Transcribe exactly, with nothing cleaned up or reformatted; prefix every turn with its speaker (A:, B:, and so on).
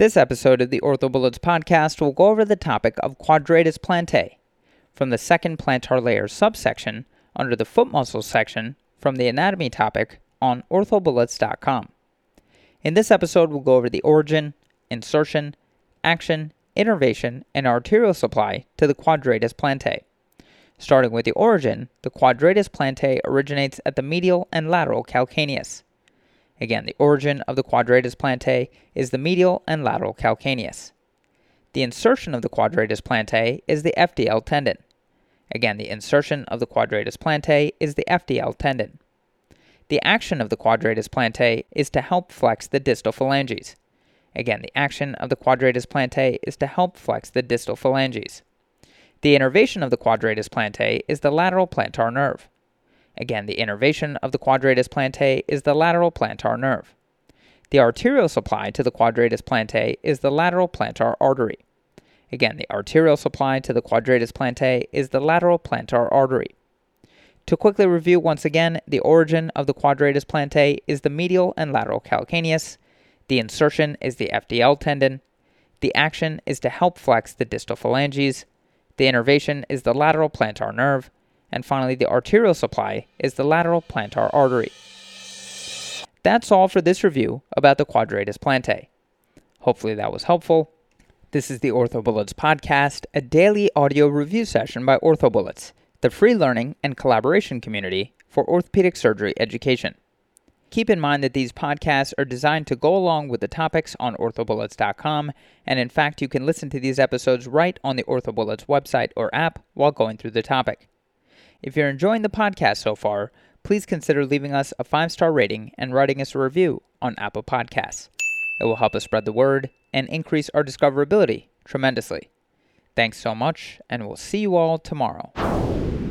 A: This episode of the OrthoBullets podcast will go over the topic of quadratus plantae from the second plantar layer subsection under the foot muscles section from the anatomy topic on ortho bullets dot com. In this episode, we'll go over the origin, insertion, action, innervation, and arterial supply to the quadratus plantae. Starting with the origin, the quadratus plantae originates at the medial and lateral calcaneus. Again, the origin of the quadratus plantae is the medial and lateral calcaneus. The insertion of the quadratus plantae is the F D L tendon. Again, the insertion of the quadratus plantae is the F D L tendon. The action of the quadratus plantae is to help flex the distal phalanges. Again, the action of the quadratus plantae is to help flex the distal phalanges. The innervation of the quadratus plantae is the lateral plantar nerve. Again, the innervation of the quadratus plantae is the lateral plantar nerve. The arterial supply to the quadratus plantae is the lateral plantar artery. Again, the arterial supply to the quadratus plantae is the lateral plantar artery. To quickly review once again, the origin of the quadratus plantae is the medial and lateral calcaneus. The insertion is the F D L tendon. The action is to help flex the distal phalanges. The innervation is the lateral plantar nerve. And finally, the arterial supply is the lateral plantar artery. That's all for this review about the quadratus plantae. Hopefully that was helpful. This is the OrthoBullets podcast, a daily audio review session by OrthoBullets, the free learning and collaboration community for orthopedic surgery education. Keep in mind that these podcasts are designed to go along with the topics on ortho bullets dot com, and in fact, you can listen to these episodes right on the OrthoBullets website or app while going through the topic. If you're enjoying the podcast so far, please consider leaving us a five-star rating and writing us a review on Apple Podcasts. It will help us spread the word and increase our discoverability tremendously. Thanks so much, and we'll see you all tomorrow.